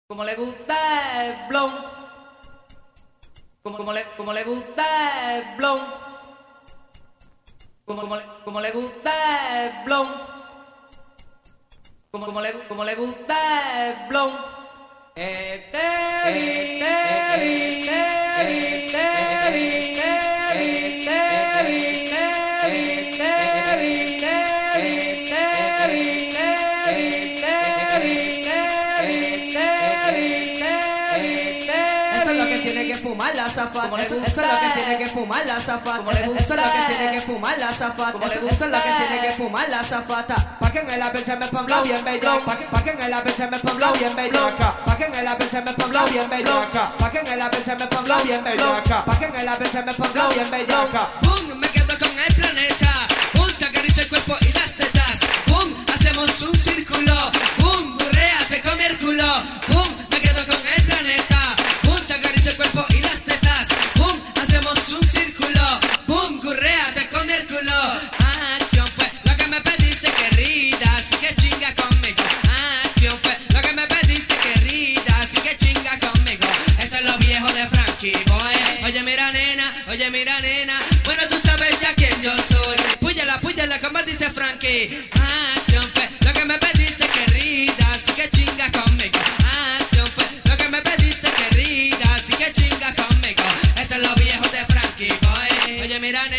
Como le gusta el blon, como le gusta el blon, como le gusta el blon, como le gusta el blon. Fumar la zafata, eso es lo que tiene que fumar la zafata, eso es lo que tiene que fumar la zafata, eso es lo que tiene que fumar la zafata. Pa' que en el avión se me ponga bien bello, pa' que en el avión se me ponga bien bello, pa' que en el avión se me ponga bien bello, pa' que en el avión se me ponga bien bello, pa' que en el avión se me ponga bien bello. Boom, me quedo con el planeta, boom, te acaricio el cuerpo y las tetas, boom, hacemos un círculo, boom, burrea, te come el culo, boom, me quedo con el planeta, boom, te acaricio el cuerpo y las tetas, boom, hacemos un círculo, boom, gurrea, te come el culo. Acción fue lo que me pediste, querida, así que chinga conmigo. Acción fue lo que me pediste, querida, así que chinga conmigo. Esto es lo viejo de Frankie Boy. Oye mira nena, bueno tú sabes ya quién yo soy. Púyala como dice Frankie. Acción fue lo que me pediste, querida, así que chinga conmigo. Acción fue lo que me pediste, querida, así que chinga conmigo. Eso es lo viejo de Frankie Boy. Oye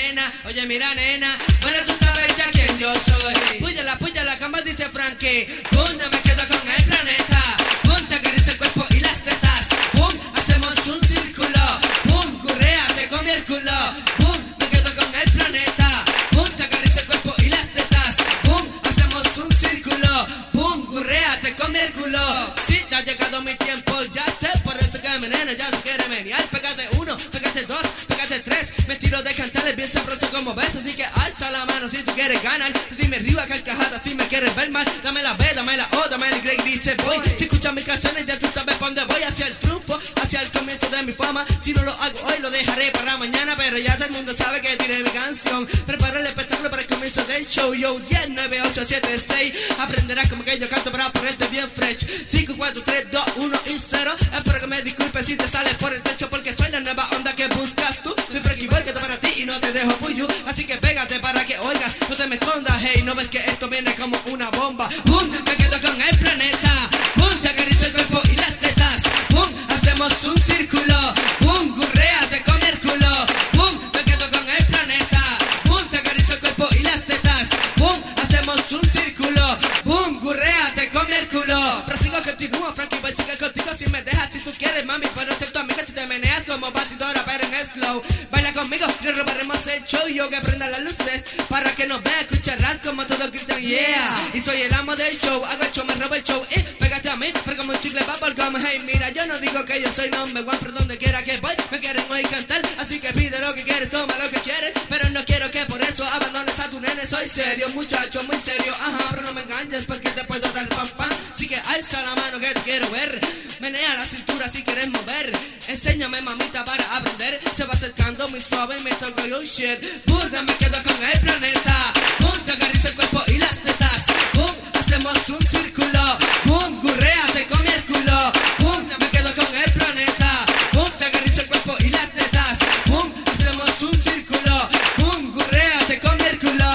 mira nena, bueno tú sabes ya quién yo soy. Púyala como dice Frankie. Boom, me quedo con el planeta. Boom, te acaricio el cuerpo y las tetas. Boom, hacemos un círculo. Boom, gurrea, te come el culo. Boom, me quedo con el planeta. Boom, te acaricio el cuerpo y las tetas. Boom, hacemos un círculo. Boom, gurrea, te come el culo. Sí, te ha llegado mi tiempo, ya sé, por eso que mi nena ya se quiere menear. Pégate uno, pégate dos, pégate tres. Me tiro de cantarles bien sabroso como ves, así que alza la mano si tú quieres ganar. Dime arriba carcajada si me quieres ver mal. Dame la B, dame la O, dame el Grey, dice voy. Si escuchas mis canciones ya tú sabes por dónde voy. Hacia el triunfo, hacia el comienzo de mi fama. Si no lo hago hoy lo dejaré para mañana, pero ya todo el mundo sabe que tiré mi canción. Prepara el espectáculo para el comienzo del show. Yo 10, 9, 8, 7, 6. Aprenderás como que yo canto para ponerte bien fresh. 5, 4, 3, 2, 1 y 0. Espero que me disculpes si te sales por el techo, porque soy la nueva onda que buscas tú. Soy Frankie Boy, que esto para ti y no te dejo puyo. Así que pégate para que oigas, no te me escondas. Hey, no ves que esto viene como una bomba. Boom, me quedo con el planeta. Boom, te acaricio el cuerpo y las tetas. Boom, hacemos un círculo. Boom, gurrea, te come el culo. Boom, me quedo con el planeta. Boom, te acaricio el cuerpo y las tetas. Boom, hacemos un círculo. Boom, gurrea, te come el culo. Prosigo, continúo, Frankie Boy, sigue contigo si me dejas. Si tú quieres, mami, puedo ser tu amiga si te meneas como batidora, pero en slow. Baila conmigo, le robaremos el show. Yo que prenda las luces para que nos vea, escucharás como todos gritan yeah. Y soy el amo del show, hago el show, me robo el show. Y pégate a mí, pero como un chicle bubblegum. Hey, mira, yo no digo que yo soy number one, pero donde quiera que voy, me quieren oír cantar. Así que pide lo que quieres, toma lo que quieres, pero no quiero que por eso abandones a tu nene. Soy serio, muchacho, muy serio, ajá, pero no me engañes porque te puedo dar pam pam. Así que alza la mano que te quiero ver, menea la cintura si quieres mover. Enséñame, mamita, para aprender. Se va acercando muy suave y me toco yo shit. Burda, me quedo con el planeta. Boom, te acaricio el cuerpo y las tetas. Boom, hacemos un círculo. Boom, gurrea, te come el culo. Boom, me quedo con el planeta. Boom, te acaricio el cuerpo y las tetas. Boom, hacemos un círculo. Boom, gurrea, te come el culo.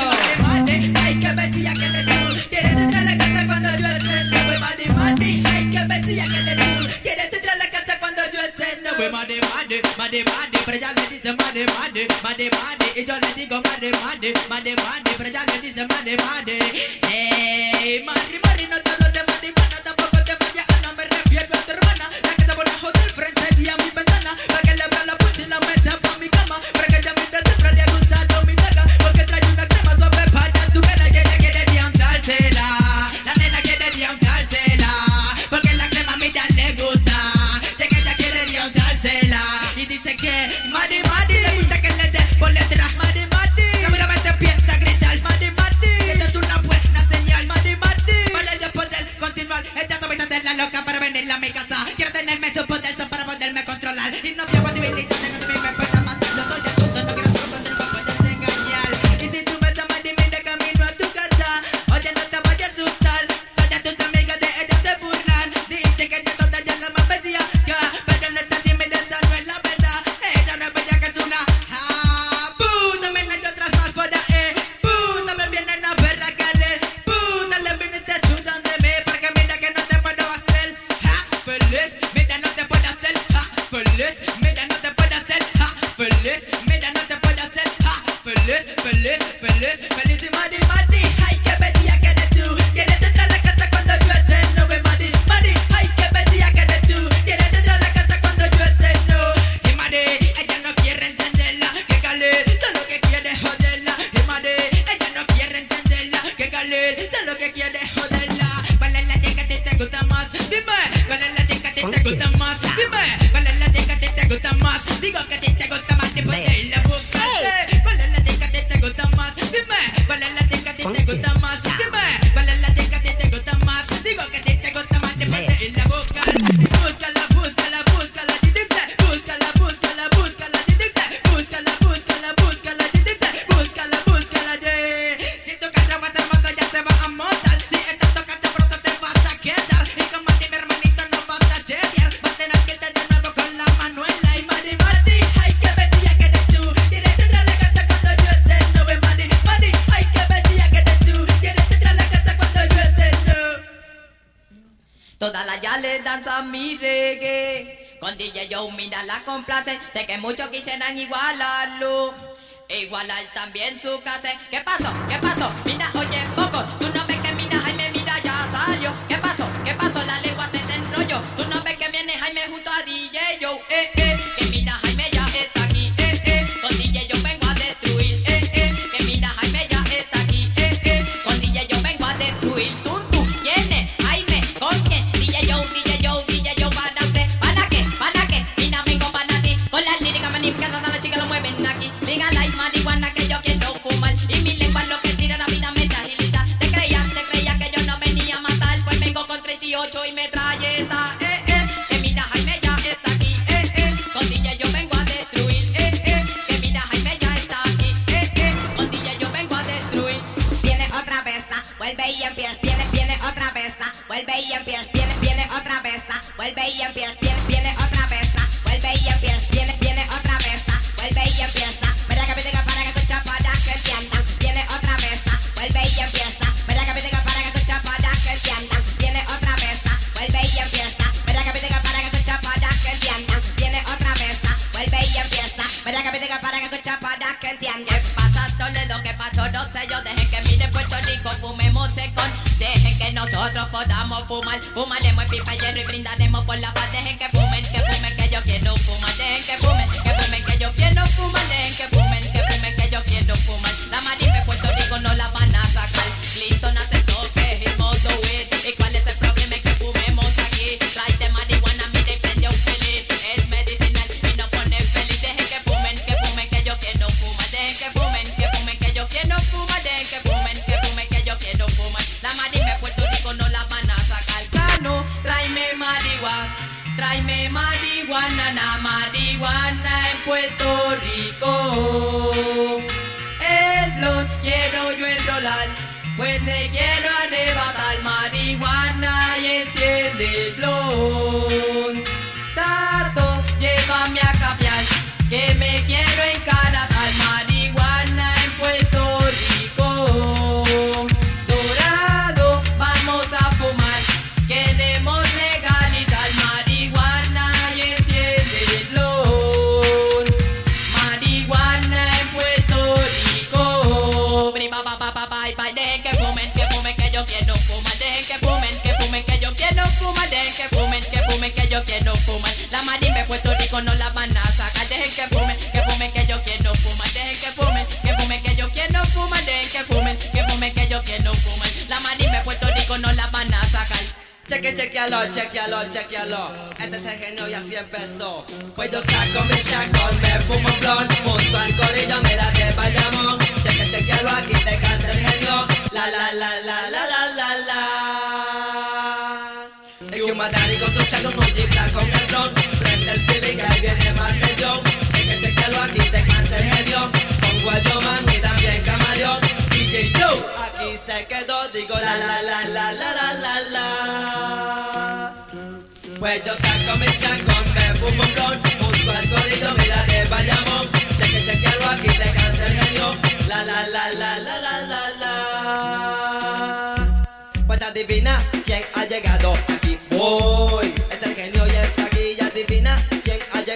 Ay, qué bestia que le digo. Quieres entrar a la casa cuando yo estreno. Madi, ay, qué bestia que le digo. Quieres entrar a la casa cuando yo estreno. Madi, pero ella le dice madi. Y yo le digo madi, pero ella le dice madi. Hey, Mari, no te hablo de madi, tampoco te vayas, no me refiero a tu hermana. La que está por abajo del frente y a mi ventana. Para que le abra la puerta y la meta pa' mi cama. Para que ella mire siempre le ha gustado mi daga. Porque trae una crema suave para tu cara y ella quiere diantársela. La nena quiere diantársela. Porque la crema mira le gusta. De que ella quiere diantársela. Y dice que Madi, le gusta que le dé por letra. Madi, seguramente empieza a gritar Madi, que esto es una buena señal. Madi, para yo poder continuar. Ella también está la loca para venir a mi casa. Quiero tenerme su poder para poderme controlar. Y no quiero posibilidad de que me pueda matar. Yo soy astuto, no quiero truco, no me puedes engañar. Y si tú ves a Madi de camino a tu casa, oye, no te vayas a asustar. Todas tus amigas de ella se burlan. Dice que ya todas ya la feliz, mira no te puede hacer, ja, feliz, mira no te puede hacer, ja, feliz, feliz, feliz, feliz y madi, madi. Ay, qué bella que eres tú, quieres entrar a la casa cuando yo esté, no ve madi, madi. Ay, qué bella que eres tú, quieres entrar a la casa cuando yo esté, no. Y madi, ella no quiere entenderla, que Khaled solo que quiere joderla. Y madi, ella no quiere entenderla, que Khaled solo que quiere joderla. ¿Cuál es la chica que te gusta más? Dime, ¿cuál es la chica que te gusta más? Dime, ¿cuál es la chica que te gusta más? Digo que a ti te gusta más, tipo de la buscaste. ¿Cuál es la chica que te gusta más? Dime, ¿cuál es la chica que te gusta más? Dime, ¿cuál es la chica que te gusta más? Digo que a ti te gusta más, tipo de la buscar. Búscala, búscala, búscala, dice. Búscala, búscala, búscala, dice. Búscala, búscala, búscala, dice. Búscala, búscala, si tu carro va a estar hermosa ya se va a montar. Si estás tocando pronto te vas a quedar. Y como a ti mi hermanito no vas a chequear. Va a tener que irte de nuevo con la Manuela y Madi, Madi. Ay, qué bella que eres tú. Quieres entrar a la casa cuando yo esté, no ve Madi, Madi. Ay, qué bella que eres tú. Quieres entrar a la casa cuando yo esté, no. Todas las yales danzan mi reggae. Con DJ Joe mira la complace. Sé que muchos quisieran igualarlo, igualar también su casa. ¿Qué pasó? ¿Qué pasó? Mira, oye, poco. Tú no ves que mira Jaime, mira ya salió. ¿Qué pasó? ¿Ququé pasó? La lengua se te enrolló. Tú no ves que viene Jaime junto a DJ Joe. Que mira Jaime ya está aquí. Con DJ Joe vengo a destruir. Que mira Jaime ya está aquí. Con DJ Joe vengo a destruir. Tú, ¿quién es? Jaime, ¿con quién? DJ Joe, DJ Joe, DJ Joe para usted. ¿Para qué? ¿Para qué? Mira, vengo para ti. Con la lírica magnífica, todas las chicas lo mueven aquí. Liga la marihuana que yo quiero fumar. Y mi lengua lo que tira la vida me da agilidad. Te creía que yo no venía a matar. Pues vengo con 38 y metralleta. Que mira Jaime ya está aquí. Con DJ yo vengo a destruir. Que mira Jaime ya está aquí. Con DJ yo vengo a destruir. Viene otra vez, vuelve y empieza. Viene otra vez, vuelve y empieza. Viene otra vez, vuelve y empieza. Viene otra vez, vuelve y empieza. Viene otra vez, vuelve y empieza. Para que pide para que tu chapada que entiendan. Viene otra vez, vuelve y empieza. Para que pide para que tu chapada que entiendan. Viene otra vez, vuelve y empieza. Para que pide para que tu chapada que entiendan. Viene otra vez, vuelve y empieza. Para que pide para que tu chapada que entiendan. ¿Qué pasa, Toledo? ¿Qué pasó? No sé yo. Dejen que mire Puerto Rico, fumemos secón. Dejen que nosotros podamos fumar. Fumaremos el pipa hierro y brindaremos por la paz. Dejen que fumen, que yo quiero fumar. Dejen que fumen, que yo quiero fumar. Dejen que fumen, que yo quiero fumar. La marimba Puerto Rico no la van a sacar. Listo, nace toque, el modo it. ¿Y cuál es el problema? Es que fumemos aquí. Tráete marihuana, mire y prende un feliz. Es medicinal y no pone feliz. Dejen que fumen, que yo quiero fumar. Dejen que fumen, que yo quiero fumar. Dejen que fumen, que yo quiero fumar. La marimba Puerto Rico no la van a sacar. Cano, tráeme marihuana. Tráeme marihuana, na marihuana en Puerto Rico. El blon quiero yo enrolar, pues me quiero arrebatar marihuana y enciende el blon. Tato, llévame a cambiar, que me quiero encaratar marihuana en Puerto Rico. Dorado, vamos a fumar, queremos legalizar marihuana y enciende el blon. Marihuana en Puerto Rico. Dejen que fumen, que yo quiero fumar. Dejen que fumen, que yo quiero fumar. Dejen que fumen, que yo quiero fumar. La marimba en Puerto Rico no la van a sacar. Dejen que fumen, que yo quiero fumar. Dejen que fumen, que yo quiero fumar. Dejen que fumen, que yo quiero fumar. La marimba en Puerto Rico no la van a sacar. Chequealo. Este es el genio y así empezó. Pues yo saco mi shotgun, me fumo un blunt. Junto al corillo, mira de Bayamón. Chequealo, aquí te canta el genio. La. El Humadari con su chaco, un jipla con el blon. Prende el feeling, que ahí viene más del John. Chequealo, aquí te canta el genio. Con Guayoman y también Camaleón. DJ Joe, aquí se quedó. Digo la. Pues yo saco mi shotgun, me fumo un blunt. Junto al corillo, mira de Bayamón. Chequealo, aquí te canta el genio. La. Pues adivina quién ha llegado aquí. Voy, es el genio y está aquí. Y adivina quién ha llegado.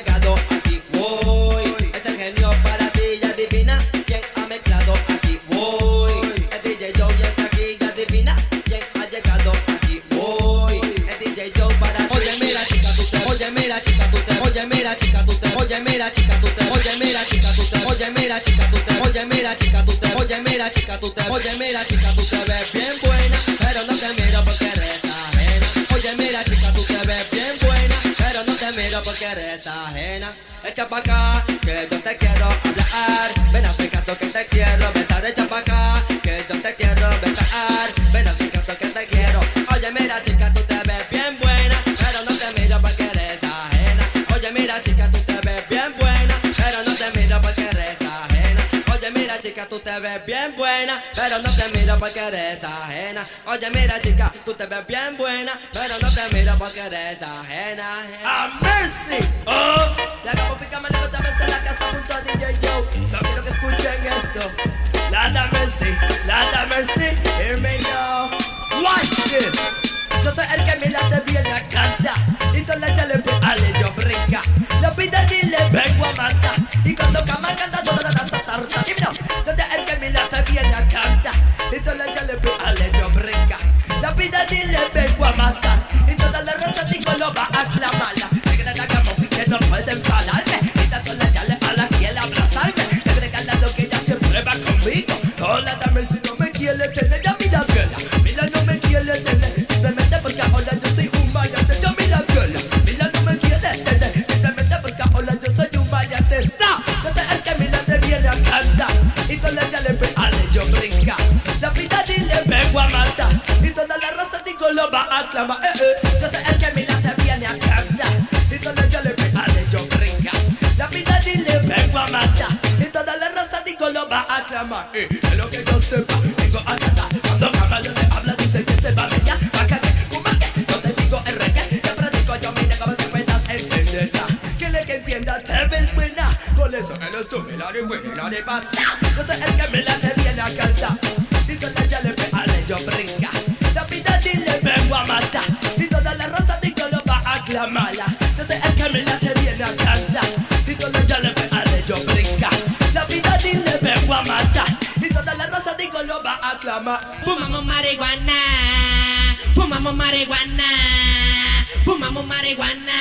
Oye mira chica tú te, oye mira chica tú te, oye mira chica tú te, oye mira chica tú te, oye mira chica tú te, oye mira chica tú te, oye mira chica tú te, oye mira chica tú te, oye mira chica tú te ves bien buena, pero no te miro porque eres ajena. Oye mira chica tú te ves bien buena, pero no te miro porque eres ajena. Echa pa' acá, que yo te quiero hablar. Ven a fijarte que te quiero besar. Echa pa' acá, que yo te quiero besar. Ven a fijarte que te quiero. Oye mira chica tú te ves bien buena, pero no te miro porque eres ajena. Oye mira chica tú te ves bien buena, pero no te miro porque eres ajena. Oye mira chica tú te ves bien buena, pero no te miro porque eres ajena. Oye mira chica tú te ves bien buena, pero no te miro porque eres ajena. ¡A Mercy! ¡Oh! La Gamofica me otra vez en la casa junto a DJ Joe. Solo quiero que escuchen esto. Lada Mercy, Lada Mercy, hear me now. Watch this. Yo soy el que mira te viene a cantar. Y toda la chale ale yo brinca. Lo pide dile vengo a matar. y cuando Cama canta toda la danza tarta. Y no, yo soy el que mira te viene a cantar. Y toda la chale ale yo brinca. Lo pide dile vengo a matar. Y toda la raza digo lo va a aclamarla. Que de la Gamofica no pueden pararme. Y toda la chale a la quiere abrazarme. Le regalando que ella siempre va conmigo. Hola, dame si no me quiere tener, ya mira girla. Mira no me quiere tener, simplemente porque ahora yo soy un variante. Yo mira girla, mira no me quiere tener, simplemente porque ahora yo soy un variante. Yo soy el que mira te viene a cantar. Y toda la chale ale yo brinca. La vida dile vengo a matar. Y toda la raza digo lo va a aclamar. Yo soy el que mira te viene a cantar. Y toda la chale ale yo brinca. La vida dile vengo a matar. Y toda la raza digo lo va a aclamar. Es lo que yo sepa, vengo a cantar. Cuando Caballo le habla dice que se va a meñar. Acá que, como que, yo te digo el reggae. Siempre digo yo mira como te puedas entenderla. Que le que entienda te ves buena. Por eso él es tu melody buena de pasta. Yo soy el que me la te viene a cantar. Y toda ya le ale yo brinca. La vida dile vengo a matar. Y toda la raza digo lo va a aclamarla. Yo soy el que me la te viene a cantar. Y toda ya le ale yo brinca. La vida dile vengo a matar. Y toda la raza digo lo va a aclamar. Fumamos marihuana, fumamos marihuana, fumamos marihuana,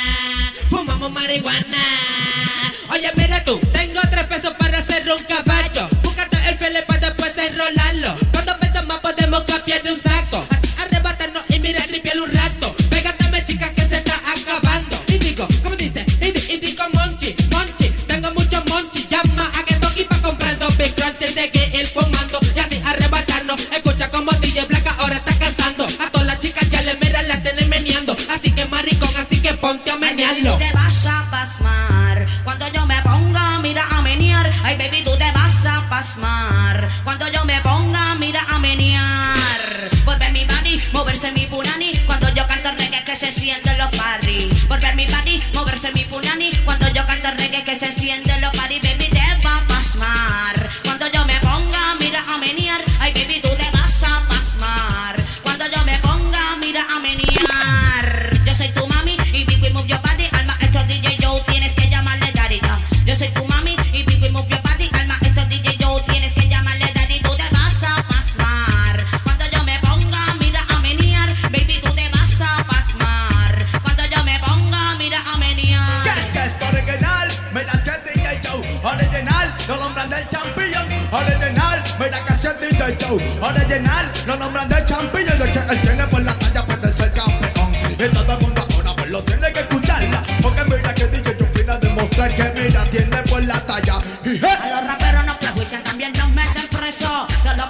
fumamos marihuana. Oye, mira tú, tengo 3 pesos para hacer un caballo. Búscate el fele para después enrolarlo. Cuando pesos más podemos copiar de un saco. Así arrebatarnos y mirar tripiel un rato. Pégatame chica que se está acabando. Y digo, ¿cómo dice? Y digo monchi, monchi. Tengo mucho monchi, llama a que toque pa' comprar 2 Big Crunch de que ir fumando. Y así arrebatarnos. Escucha como DJ Black ahora está cantando. A todas las chicas ya le miran, la tienen meneando. Así que maricón, así que ponte a menearlo. Te vas a pasmar cuando yo me ponga, mira a menear. Ay baby, tú te vas a pasmar cuando yo me ponga, mira a menear. Por ver mi body, moverse mi punani. Cuando yo canto reggae que se sienten los party. Por ver mi body, moverse mi punani. Cuando yo canto reggae que se sienten los party. Baby, te va a pasmar cuando yo me ponga, mira a menear. Ay baby, tú te vas a pasmar cuando yo me ponga, mira a menear. Yo soy tu mami y Big Win Move Your Body. Al maestro DJ Joe tienes que llamarle daddy. Yo soy tu mami y Big Win Move Your Body. Al maestro DJ Joe tienes que llamarle daddy. Tú te vas a pasmar cuando yo me ponga, mira a menear. Baby, tú te vas a pasmar cuando yo me ponga, mira a menear. Que esto original, me la hace DJ Joe. Original, lo nombran del champion. Original, me la que hace DJ Joe. Original, lo nombran del champion. De que él tiene por la talla puede ser campeón. Y todo el mundo ahora pues lo tiene que escucharla. Porque mira que DJ Joe viene a demostrar que mira tiene por la talla. Y A los raperos nos prejuician, también nos meten preso. Solo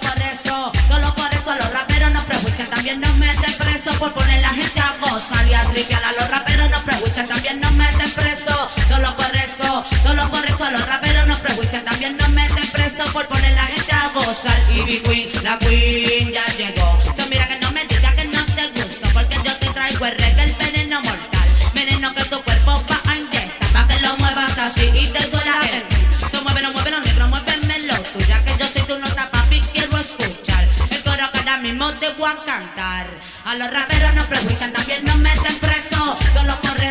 por eso los raperos nos prejuician, también nos meten preso. Por poner la gente a gozar y a tripear. A los raperos nos prejuician, también nos meten preso. Solo por eso los raperos nos prejuician, también nos meten preso. Por poner la gente a gozar. Y Big Queen, la Queen ya llegó. So mira que no me digas que no te gusta, porque yo te traigo el reggae, el veneno mortal. Veneno que tu cuerpo va a inyectar, pa' que lo muevas así y te duela en ti. So muévelo, negro, muévemelo. Tú ya que yo soy tu nota, papi, quiero escuchar el coro que ahora mismo te voy a cantar. A los raperos nos prejuician, también nos meten preso. Solo por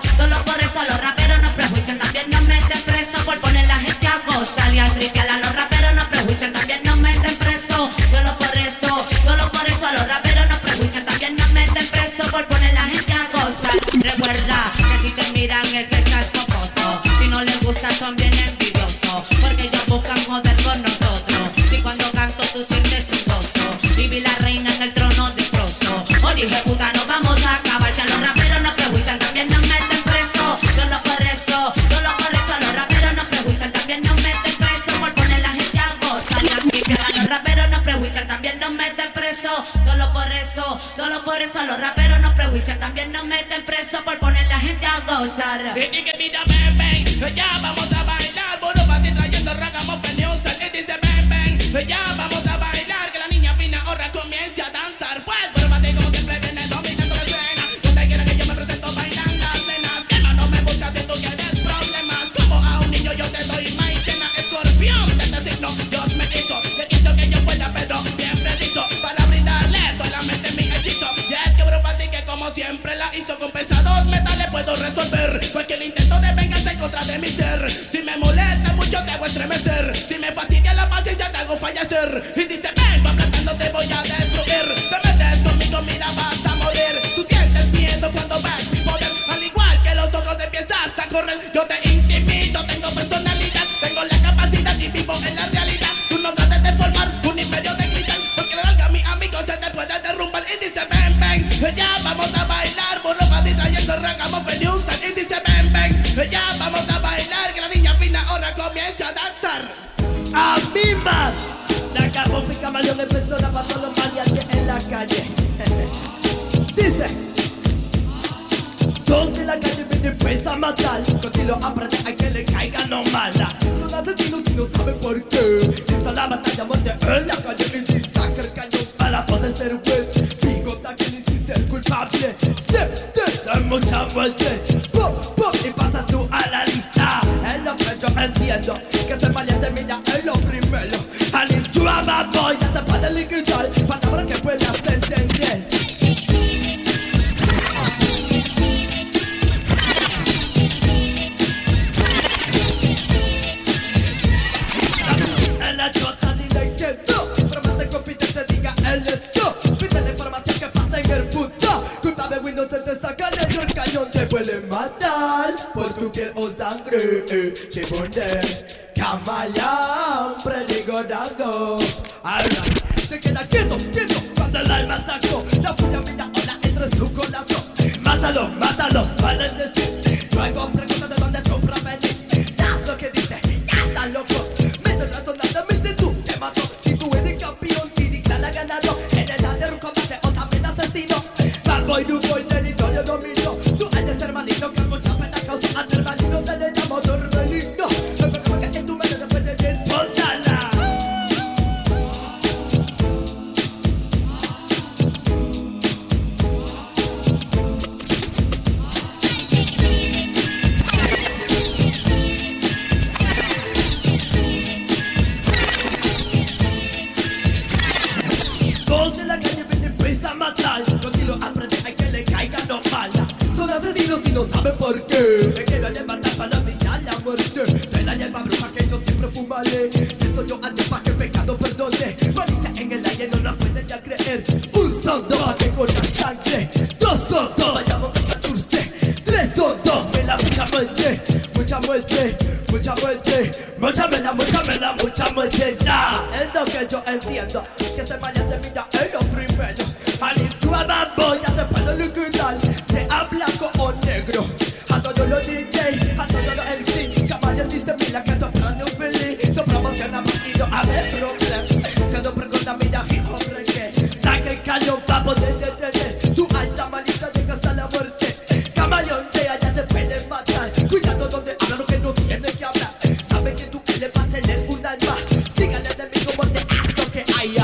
eso los raperos nos prejuician, también nos meten preso. Por poner la gente a gozar y a tripear. A los raperos nos prejuician, también nos meten preso. Solo por eso los raperos nos prejuician, también nos meten preso. Por poner la gente a gozar. Wisin también nos meten preso por poner la gente a gozar. Y que mira, ven, ven, ya vamos a bailar. Bueno, para ti trayendo ragamuffin Houston. Y dice, ven, ven, ya vamos a bailar. Que la niña fina ahora comience a danzar. Pues, pero para ti como siempre viene dominando la escena. Donde quiera que yo me presento bailan las cenas. Que no me gusta si tú tienes problemas. Como a un niño yo te doy maicena. Escorpión, de este signo Dios me hizo. Que quiso que yo fuera, pero siempre dicho. Para brindarle solamente mi hechizo. Y es que bro, para ti que como siempre la hizo. Con pesados metales puedo resolver cualquier intento de venganza en contra de mi ser. Si me molesta mucho te hago estremecer. Si me fatiga la paciencia te hago fallecer. Y dice vengo aplastando te voy a destruir. Te metes conmigo mira vas a morir. Tú sientes miedo cuando ves mi poder. Al igual que los otros te empiezas a correr. Yo te intimido, tengo personalidad. Tengo la capacidad y vivo en la realidad. Tú no trates de formar un imperio de cristal. Porque la larga mi amigo se te puede derrumbar. Y dice ven, ven, ya vamos a bailar. Burro para ti trayendo ragamuffin Houston. Y dice ven, ven, ya vamos a bailar. Que la niña fina ahora comienza a danzar. ¡A mí más! Ragamuffin camaleón en persona para todos los maleantes en la calle. Dice: todos de la calle vienen pues a matar. Contigo aprende a que le caiga no mala. Son asesinos y no saben por qué. Esta es la batalla muerte en la calle. Y si saca el cañón para poder ser juez. Picota que ni sin ser culpable. Step, step, da mucha muerte. Pop, pop, y pasa tú a la lista. Es lo que yo entiendo. Que se valiente mira es lo primero. And if you are my boy, ya te puede liquidar. Palabra que puedas entender. En la chota dile que no. Informante confidente diga el esto. Pide la información que pasa en el puto. Culpable Windows se te saca de el cañón. Te puede matar por tu piel o sangre. Chibonde. Camaleón, predigo dango. Alright, se queda quieto, quieto cuando el alma sacó. La furia mira ola entre su corazón. Mátalo, mátalo, suelen decir. Luego pregunta de dónde tú provenís. Das lo que dice, ya están locos. Mente razonadamente tú te mató. Si tú eres campeón, te declara ganado. En el ladder combate o también asesino. Bad boy, new boy, territorio dominó. Tú eres ser maligno que mucha pena causa. Al maligno te le llamo torbellino. Todos de la calle vienen pues a matar. Contigo aprende a que le caiga no mala. Son asesinos y no saben por qué. Me quiero levantar para brillar la muerte. De la hierba bruja que yo siempre fumaré. Eso yo antes pa' que el pecado perdone. Malicia en el aire no la pueden ya creer. Un son dos pa' que corra sangre. Dos son dos, vayamos a 14. Tres son dos, de la mucha muerte. Mucha muerte, mucha muerte. Mucha mela, mucha muerte ya. Es lo que yo entiendo. Que se vaya de mira es lo primero. Al ir tú a bambo ya te puedo liquidar. Sea blanco o negro. A todos los DJ, a todos los MC. Camaleón dice mira que tú prende un Billy. Tú promocionas y no hay problema. Que no pregunta mira hip hop reggae. Saca el cañón pa' poder detener. Tu alta malicia de casa a la muerte. Camaleón de allá te pueden matar. Cuidado donde habla lo que no tiene que hablar. Sabe que tú le vas a tener un alma. Sígale de mí como te haz lo que haya.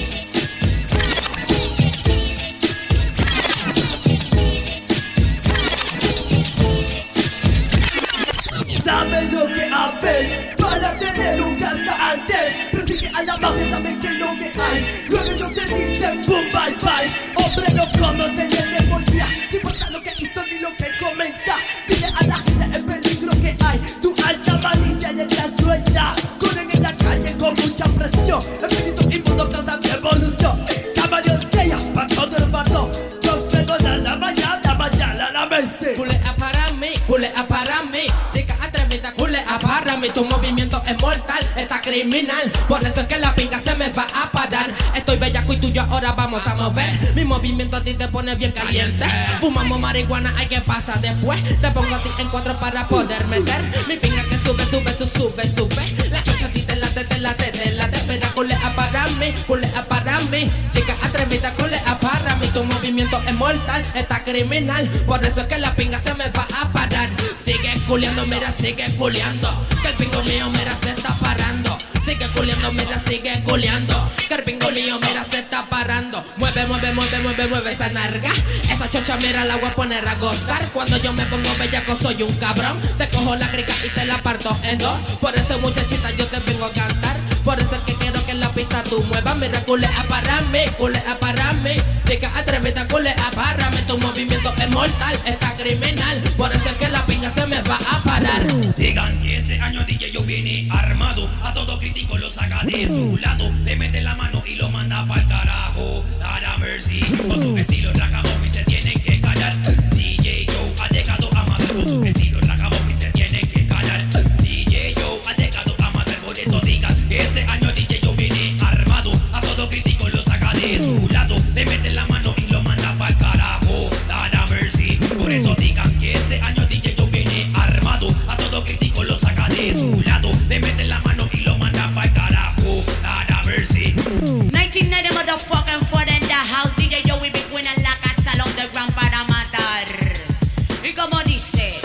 Saben lo que hacer para tener un gasta antes. Persigue a la mafia, saben que es lo que hay. Luego ellos te dicen boom, bye, bye. Hombre, no como tener memoria. No importa lo que hizo ni lo que comenta. Dile a la gente el peligro que hay. Tu alta malicia y esta crueldad. Corren en la calle con mucha presión. Espíritu inmundo causan revolución. Camaleón de ella, pa' todo el mundo. Los pregonan la mañana, la merced. Culea para mí, culea para mí. Chica atrevida, culea para mí. Tu movimiento es mortal, está criminal. Por eso es que la pinga se me va a parar. Estoy bellaco y tú y yo ahora vamos a mover. Mi movimiento a ti te pone bien caliente. Fumamos marihuana, hay que pasar después. Te pongo a ti en cuatro para poder meter. Mi pinga que sube, sube, tú sube, sube. La chocha a ti te late, te late, te late. Pero culea para mí. Chica atrevida, culea para mí. Tu movimiento es mortal, está criminal. Por eso es que la pinga se me va a parar. Sigue culeando, mira, sigue culeando. Que el pingo mío, mira, se está parando. Sigue culeando, mira, sigue culeando. Que el pingo mío, mira, se está parando. Mueve, mueve, mueve, mueve, mueve esa narga. Esa chocha, mira, la voy a poner a gozar. Cuando yo me pongo bellaco, soy un cabrón. Te cojo la crica y te la parto en dos. Por eso, muchachita, yo te vengo a cantar. Por eso es que quiero que en la pista tú muevas. Mira, culea para mí, culea para mí. Chica atrevida, culea para mí. Tu movimiento es mortal, está criminal. Por eso es que la pinga se me va a parar. Digan que este año DJ yo viene armado. A todo crítico lo saca de su lado. Le mete la mano y lo manda pa'l carajo. Nada mercy, con su estilo rajamóvil se tienen que callar. DJ Joe ha llegado a matar. Con su estilo rajamóvil se tienen que callar. DJ Joe ha llegado a matar. Por eso digan que este año DJ yo viene armado. A todo crítico lo saca de su lado. Le mete la mano y lo manda pa'l carajo. Nada mercy, por eso digan que este año DJ yo viene armado. A todo crítico lo saca de su lado. Le mete la mano y lo manda pa'l carajo. Nada mercy. 1990 motherfucking for in the house. DJ Joey Big Win en la casa al underground para matar. Y como dice,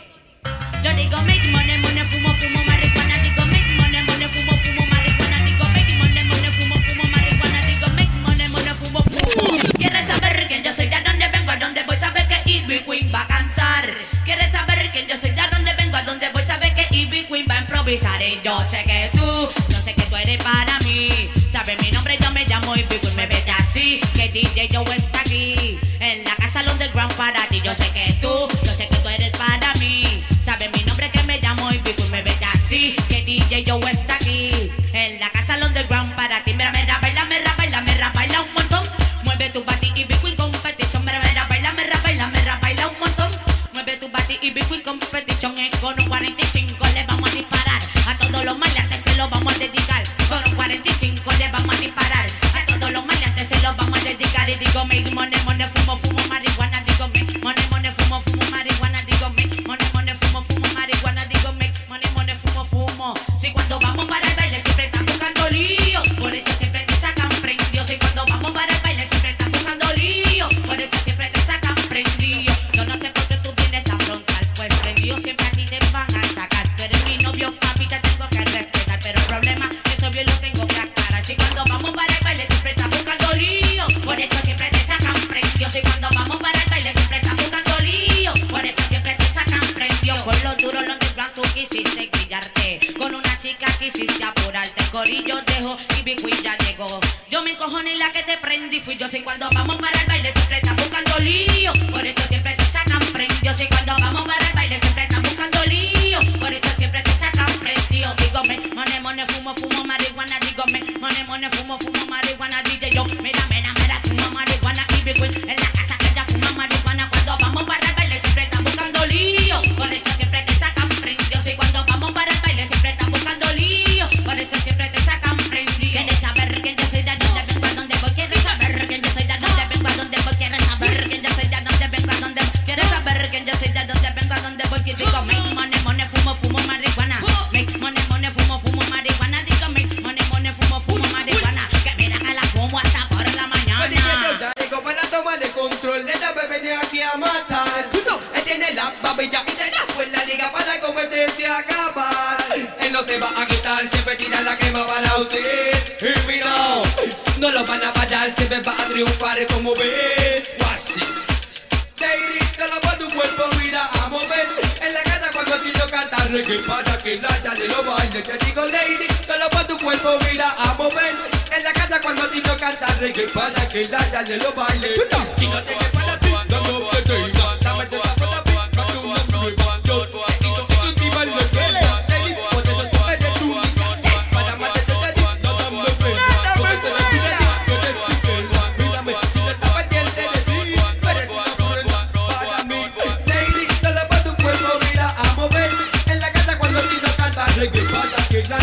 yo digo make money, money, fumo, fumo marihuana. Digo make money, money, fumo, fumo marihuana. Digo make money, money, fumo, fumo marihuana. Digo make money, money, fumo, fumo. ¿Quieres saber quién yo soy? ¿De dónde vengo? ¿A dónde voy? ¿Sabes que Ivy Queen va a cantar? ¿Quieres saber quién yo soy? ¿De dónde vengo? ¿A dónde voy? ¿Sabes que Ivy Queen va a improvisar? Y yo sé que tú eres para mí. Sabes mi nombre, yo me llamo Ivy Queen. Me ves así, que DJ Joe está aquí. En la casa al underground para ti. Yo sé que tú eres para mí. Sabes mi nombre, que me llamo Ivy Queen. Me ves así, que DJ Joe está aquí. En la casa al underground para ti. Mira, mira, baila, mira, baila, mira, baila un montón. Mueve tu body, Ivy Queen competition. Mira, mira, baila, mira, baila, mira, baila un montón. Mueve tu body, Ivy Queen competition. Con un 45 le vamos a disparar. A todos los maleantes se los vamos a dedicar. Con un 45 le vamos a disparar. A todos los maleantes se los vamos a dedicar. Y digo, make money, money, fumo, fumo marihuana. Digo, make money, money, fumo, fumo marihuana. Digo, make money, money, fumo, fumo marihuana. Digo, make money, money, fumo, fumo. Si cuando vamos para el baile siempre están buscando lío. Por eso siempre te sacan prendido. Si cuando vamos para el baile siempre están buscando lío. Por eso siempre te sacan prendido. Yo no sé por qué tú vienes a afrontar. Pues prendido siempre a ti te van a sacar. Tú eres mi novio, papi, te tengo que respetar. Pero el problema es eso yo lo tengo que aclarar. Si cuando vamos para el baile siempre están buscando lío. Por eso siempre te sacan prendido. Si cuando vamos para el baile siempre están buscando lío. Por eso siempre te sacan prendido. Con lo duro, lo underground tú quisiste grillarte. Con una chica quisiste apurarte. Corillo dejo y Big Queen ya llegó. Yo me encojoné la que te prendí. Fui yo, si cuando vamos para el baile siempre están buscando lío. Por eso siempre te sacan prendido. Si cuando vamos para el baile siempre están buscando lío. Por eso siempre te sacan prendido. Digo, money, money, fumo, fumo marihuana. Digo, money, money, fumo, fumo marihuana. DJ yo, mira, mira, mira, fumo marihuana. Y Big Queen en la casa que ella fuma marihuana. Cuando vamos para el baile siempre están buscando lío. Por eso siempre te sacan prendido. Si cuando vamos para el baile siempre están buscando lío. Por eso siempre te sacan prendido. ¿Quieres saber quién yo soy? ¿De dónde vengo? ¿A dónde voy? ¿Quieres saber quién yo soy? ¿De dónde vengo? ¿A dónde voy? ¿Quieres saber quién yo soy? ¿De dónde vengo? ¿A dónde voy? ¿Quieres saber quién yo soy? ¿De dónde vengo? ¿A dónde voy? Y digo, make money, money, fumo, fumo marihuana. Make money, money, fumo, fumo marihuana. Digo, make money, money, fumo, fumo marihuana. Que mira que la fumo hasta por la mañana. Ya llegó para tomar el control de la bebé, viene aquí a matar. No, él tiene la babilla y te da pues la liga para competencia y acabar. Él no se va a quitar, siempre tira la crema para usted. Y mira, no lo van a fallar, siempre va a triunfar como ves. Watch this. Lady, te lo pon tu cuerpo, mira a mover. En la casa cuando quiero cantar reggae para que la de lo baile. Te digo, lady, te lo pon tu cuerpo, mira a mover. En la casa cuando quiero cantar reggae para que la de lo baile. Y no te para ti, no te tenga. Dame de la para ti, para tu nombre. Yo te quito exclusiva lo que le. Lady, por eso tú eres tu única. Para más de ti, no dame fe. Por eso eres tu lady, yo te expliqué. Mírame, si no estaba pendiente de ti, tú eres una prueba para mí. Lady, te lo pon tu cuerpo, mira a mover. En la casa cuando quiero cantar reggae para que la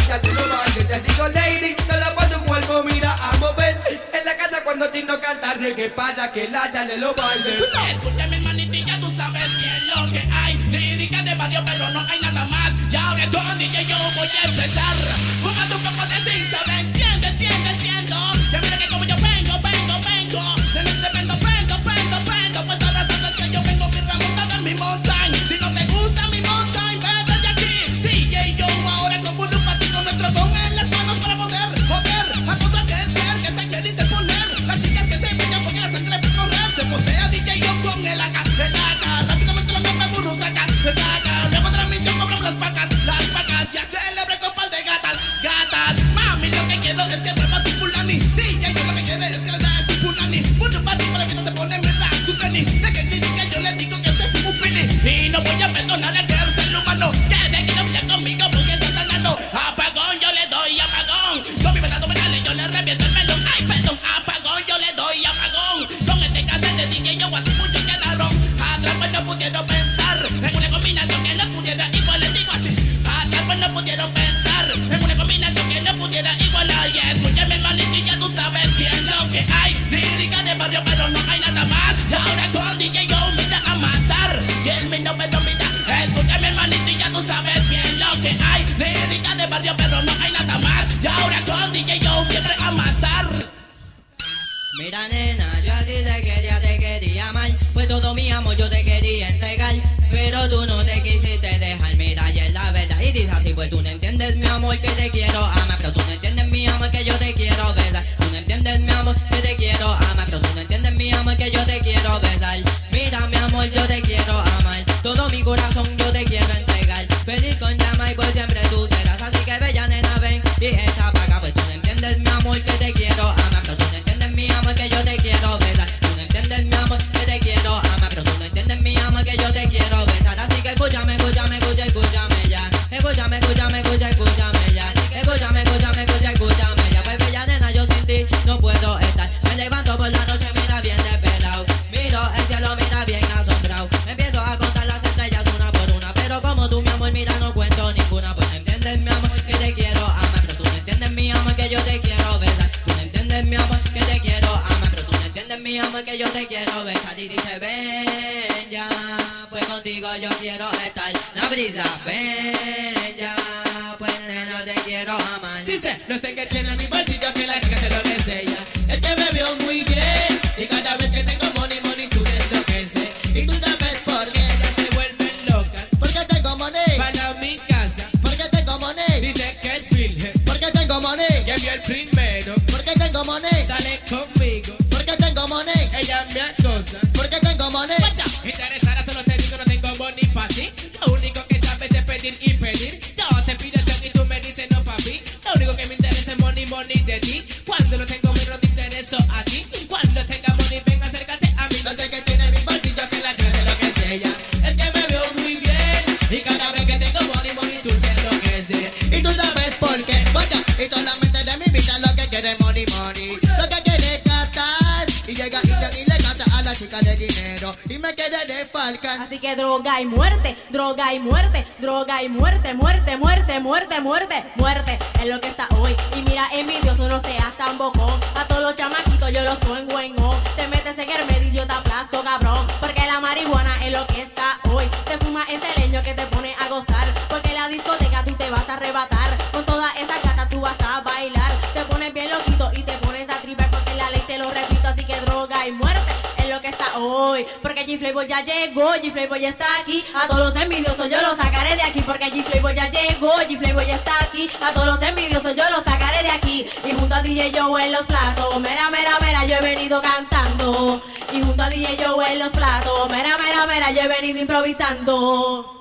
te digo lady, solo por tu cuerpo mira a mover. En la casa cuando Chino canta reggae para que la le lo baile. Escúchame hermanitilla, tú sabes bien lo que hay. Lírica de barrio pero no hay nada más. Y ahora con DJ yo voy a empezar. Fumando un poco de tinta, ¿me entiendes? Entiendo. Ya mira que como yo vengo. De este prendo. Pues ahora sabes que yo vengo mi remontada en mi montaña. Si no te gusta mi montaña, vete de aquí. DJ yo ahora como un patito nuestro con en las manos para poder joder a todo aquel ser que se quiere interponer. Las chicas que se vayan porque la sangre va a correr. Se postea DJ yo con el AK. Rápidamente los me burros saca. Se saca. Luego de la misión cobran las vacas. Ya celebre con par de gatas. Mami, lo que quiero es que vuelva tu fulani. DJ yo lo que quiere es que le da tu fulani. Mucho para ti para que no te pone mi rap. Tu tenis. De que critica yo le digo que soy un fili. Y no voy a perdonar a aquel ser humano que se quiere unir conmigo porque está sanando. Apagón, yo le doy apagón. Con mi venado penales yo le reviento el melón. Ay, perdón, apagón, yo le doy apagón. Con este cassette de DJ yo así muchos quedaron. Atrás pues no pudieron pensar en una combinación que no pudiera igual, les digo así. Atrás pues no pudieron pensar en una combinación que no pudiera igualar. Y escúchame hermanito y ya tú sabes bien lo que hay. Lírica de barrio pero no hay nada más. Y ahora con DJ yo me da a matar. Y él me no pero mira. Escúchame hermanito y ya tú sabes bien lo que hay. Lírica de barrio pero no hay nada más. Y ahora con DJ yo siempre a matar. Mira nena, yo a ti te quería mal. Pues todo mi amor yo te quería entregar. Pero tú no te quisiste dejar, mira, y es la verdad. Y dices así, pues tú no entiendes mi amor que te quiero amar. Pero tú no entiendes mi amor que yo te quiero besar. Tú no entiendes mi amor que te quiero amar. Pero tú no entiendes mi amor que yo te quiero besar. Mira mi amor, yo te quiero amar. Todo mi corazón yo te quiero entregar. Feliz con llama y por siempre tú serás. Así que bella nena ven y echa pa' acá. Pues tú no entiendes mi amor que te quiero amar. Pero tú no entiendes mi amor que yo te quiero besar. Tú no entiendes mi amor que te quiero amar. Pero tú no entiendes mi amor que yo te quiero besar. Así que escúchame ya. Escúchame ya. Escúchame ya. Pues bella nena yo sin ti no puedo estar. Me levanto por la noche, mira bien desvelado. Miro el cielo, mira bien asombrado. Empiezo a contar las estrellas una por una. Pero como tú mi amor, mira no cuento ninguna. Pues no entiendes mi amor que te quiero amar. Pero tú no entiendes mi amor que yo te quiero besar. Tú no entiendes mi amor que te quiero amar. Pero tú no entiendes mi amor que yo te quiero besar. Y dice ven ya, pues contigo yo quiero estar. La brisa, ven ya, pues nena te quiero amar. Dice, no sé qué tiene en mi bolsillo que la chica se lo desea. Es que me veo muy bien y cada vez que tengo money tú te enloqueces. Y tú sabes por qué ellas se vuelven locas. Porque tengo money, Van a mi casa, porque tengo money, dice que es virgen. porque tengo money, Que vio el primero, porque tengo money, sale conmigo. porque tengo money, Ella me acosa. porque tengo money. Interesada solo te digo no tengo money pa' ti. Lo único que sabes es pedir y pedir. Yo te pido eso y tú me dices no papi. Lo único que me interesa es money de ti. Cuando no tengo money no te intereso a ti. Cuando tenga money ven acércate a mí. No sé qué tiene en mi bolsillo que la chica se lo que es ella. Es que me veo muy bien y cada vez que tengo money tú te enloqueces. Y tú sabes por qué, vaya, y solamente de mi vida lo que quiere es money. Lo que quiere es gastar y llega y le gasta a la chica de dinero y me quiere defalcar. Así que droga y muerte, droga y muerte, droga y muerte, muerte es lo que está hoy. Y mira, envidioso, no seas tan bocón. A todos los chamaquitos yo los pongo en O. Te metes en el medio y yo te aplasto, cabrón. Porque la marihuana es lo que está hoy. Te fumas ese leño que te pone a gozar. Porque la discoteca tú te vas a arrebatar. Con toda esa gata tú vas a bailar. Te pones bien loquito y te pones a tripear. Porque la ley te lo repito, así que droga y muerte es lo que está hoy. Porque G-Flavor ya llegó, G-Flavor ya está aquí. A todos los envidiosos yo los sacaré de aquí. Porque G-Flavor ya llegó, G-Flavor ya está aquí. A todos los envidiosos yo los sacaré de aquí. Y junto a DJ Joe en los platos, mera, yo he venido cantando. Y junto a DJ Joe en los platos, mera, yo he venido improvisando.